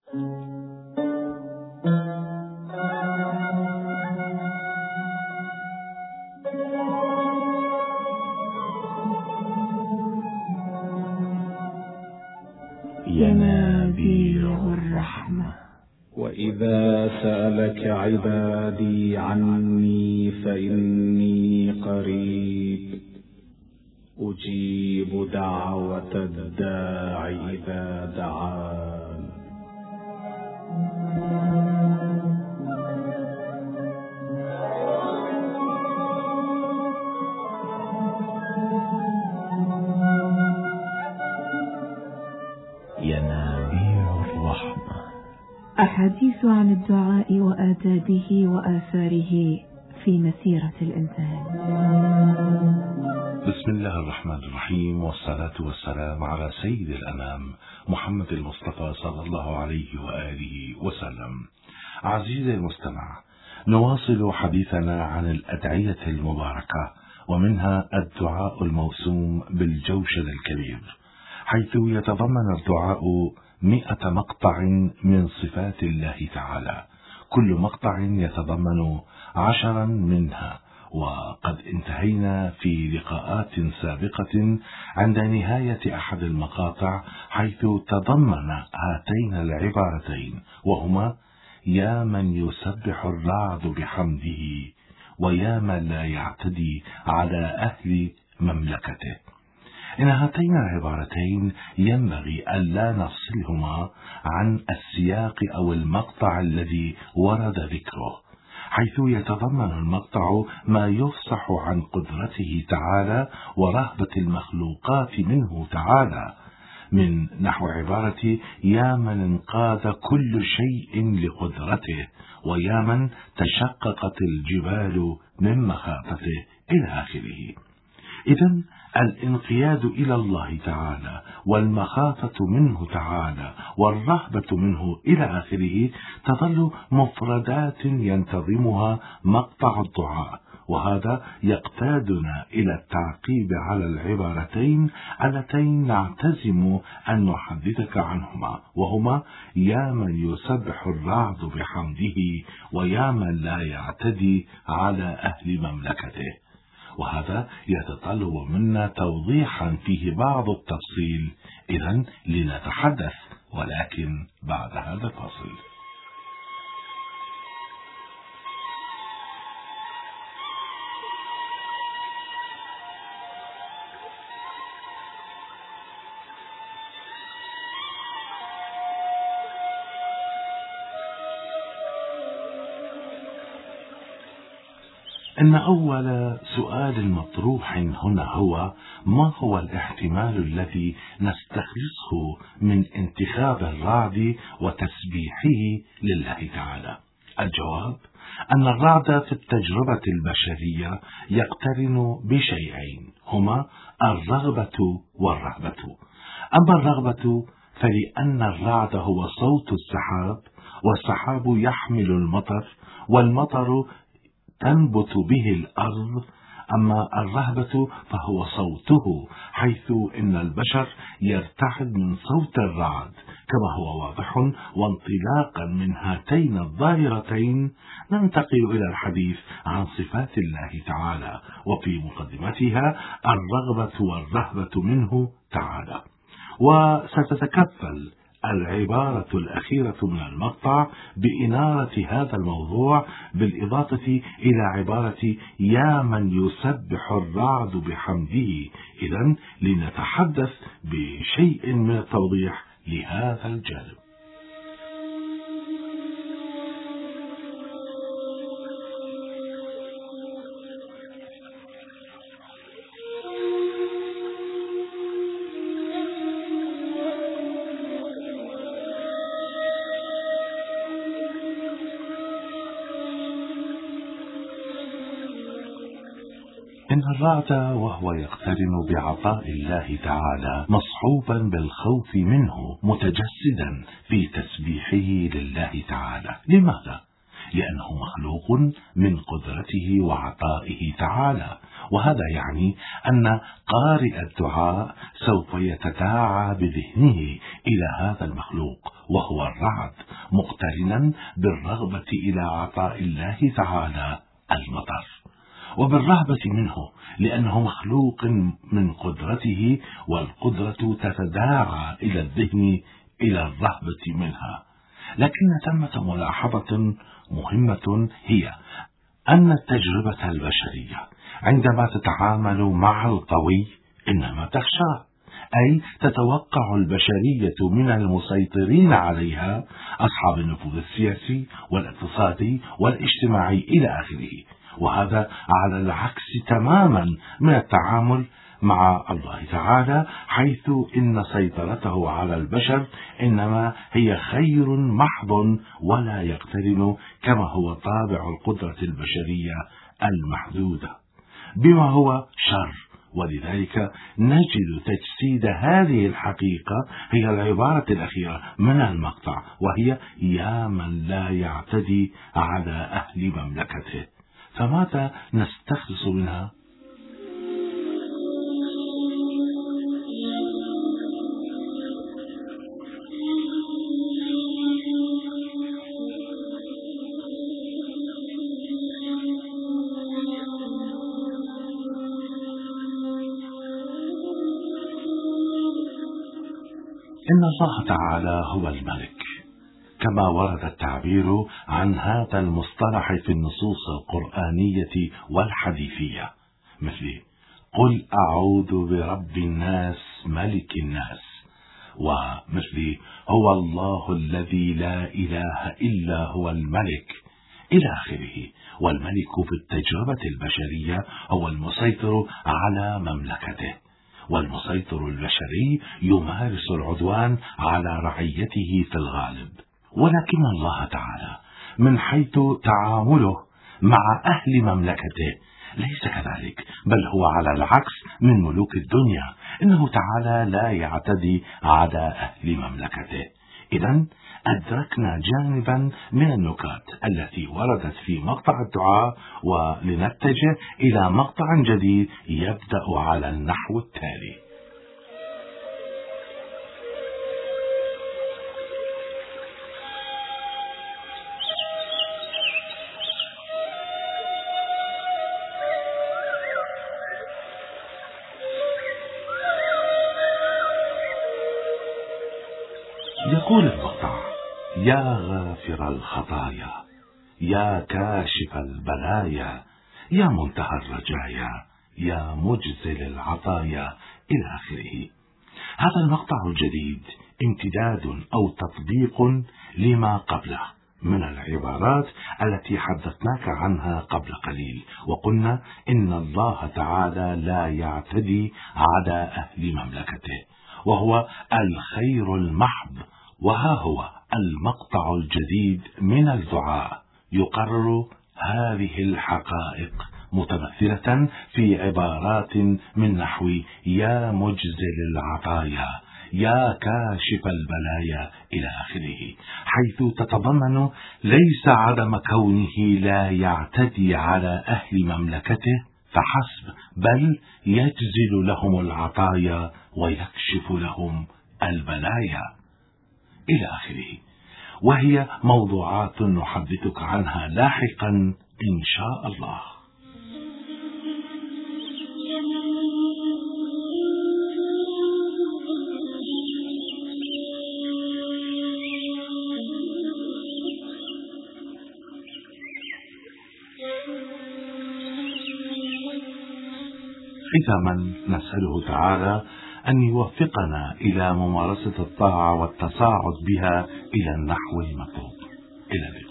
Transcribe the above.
ينابيع الرحمة. وإذا سألك عبادي عني فإني قريب أجيب دعوة الداع إذا دعان. ينابيع الرحمة. أحاديث عن الدعاء وآدابه وآثاره في مسيرة الإنسان. بسم الله الرحمن الرحيم، والصلاة والسلام على سيد الأنام محمد المصطفى صلى الله عليه وآله وسلم. عزيزي المستمع، نواصل حديثنا عن الأدعية المباركة، ومنها الدعاء الموسوم بالجوشن الكبير، حيث يتضمن الدعاء 100 مقطع من صفات الله تعالى، كل مقطع يتضمن 10 منها. وقد انتهينا في لقاءات سابقة عند نهاية أحد المقاطع، حيث تضمن هاتين العبارتين، وهما: يا من يسبح الرعد بحمده، ويا من لا يعتدي على أهل مملكته. إن هاتين العبارتين ينبغي ألا نفصلهما عن السياق أو المقطع الذي ورد ذكره، حيث يتضمن المقطع ما يفصح عن قدرته تعالى ورهبة المخلوقات منه تعالى، من نحو عبارة: يا من انقاد كل شيء لقدرته، ويا من تشققت الجبال من مخافته، إلى آخره. إذن الانقياد إلى الله تعالى والمخافة منه تعالى والرهبة منه إلى آخره تظل مفردات ينتظمها مقطع الدعاء، وهذا يقتادنا إلى التعقيب على العبارتين اللتين نعتزم أن نحدثك عنهما، وهما: يا من يسبح الرعد بحمده، ويا من لا يعتدي على أهل مملكته. وهذا يتطلب منا توضيحا فيه بعض التفصيل، إذن لنتحدث، ولكن بعد هذا الفصل. إن أول سؤال مطروح هنا هو: ما هو الاحتمال الذي نستخلصه من انتخاب الرعد وتسبيحه لله تعالى؟ الجواب: أن الرعد في التجربة البشرية يقترن بشيئين، هما الرغبة والرهبة. أما الرغبة فلأن الرعد هو صوت السحاب، والسحاب يحمل المطر، والمطر تنبت به الأرض. أما الرهبة فهو صوته، حيث إن البشر يرتعد من صوت الرعد، كما هو واضح. وانطلاقا من هاتين الظاهرتين ننتقل إلى الحديث عن صفات الله تعالى، وفي مقدمتها الرغبة والرهبة منه تعالى. وستتكفل العبارة الأخيرة من المقطع بإنارة هذا الموضوع، بالإضافة إلى عبارة يا من يسبح الرعد بحمده. إذن لنتحدث بشيء من التوضيح لهذا الجانب. إن الرعد وهو يقترن بعطاء الله تعالى مصحوبا بالخوف منه، متجسدا في تسبيحه لله تعالى. لماذا؟ لأنه مخلوق من قدرته وعطائه تعالى، وهذا يعني أن قارئ الدعاء سوف يتداعى بذهنه إلى هذا المخلوق، وهو الرعد، مقترنا بالرغبة إلى عطاء الله تعالى المطر، وبالرهبة منه لأنه مخلوق من قدرته، والقدرة تتداعى إلى الذهن إلى الرهبة منها. لكن ثمة ملاحظة مهمة، هي أن التجربة البشرية عندما تتعامل مع القوي إنما تخشى، أي تتوقع البشرية من المسيطرين عليها أصحاب النفوذ السياسي والاقتصادي والاجتماعي إلى آخره، وهذا على العكس تماما من التعامل مع الله تعالى، حيث إن سيطرته على البشر إنما هي خير محض ولا يقترن كما هو طابع القدرة البشرية المحدودة بما هو شر. ولذلك نجد تجسيد هذه الحقيقة هي العبارة الأخيرة من المقطع، وهي: يا من لا يعتدي على أهل مملكته. فماذا نستخلص منها؟ إن الله تعالى هو الملك، كما ورد التعبير عن هذا المصطلح في النصوص القرآنية والحديثية، مثل: قل أعوذ برب الناس ملك الناس، ومثل: هو الله الذي لا إله إلا هو الملك، إلى آخره. والملك في التجربة البشرية هو المسيطر على مملكته، والمسيطر البشري يمارس العدوان على رعيته في الغالب. ولكن الله تعالى من حيث تعامله مع أهل مملكته ليس كذلك، بل هو على العكس من ملوك الدنيا، إنه تعالى لا يعتدي على أهل مملكته. إذن أدركنا جانبا من النكات التي وردت في مقطع الدعاء، ولنتجه إلى مقطع جديد يبدأ على النحو التالي: يقول المقطع: يا غافر الخطايا، يا كاشف البلايا، يا منتهى الرجايا، يا مجزل العطايا، إلى آخره. هذا المقطع الجديد امتداد أو تطبيق لما قبله من العبارات التي حدثناك عنها قبل قليل، وقلنا إن الله تعالى لا يعتدي على أهل مملكته، وهو الخير المحض. وها هو المقطع الجديد من الدعاء يقرر هذه الحقائق متمثلة في عبارات من نحو: يا مجزل العطايا، يا كاشف البلايا، إلى آخره، حيث تتضمن ليس عدم كونه لا يعتدي على أهل مملكته فحسب، بل يجزل لهم العطايا ويكشف لهم البلايا، إلى آخره. وهي موضوعات نحدثك عنها لاحقا إن شاء الله. ختاما نسأله تعالى أن يوفقنا إلى ممارسة الطاعة والتصاعد بها إلى النحو المطلوب. إلى اللقاء.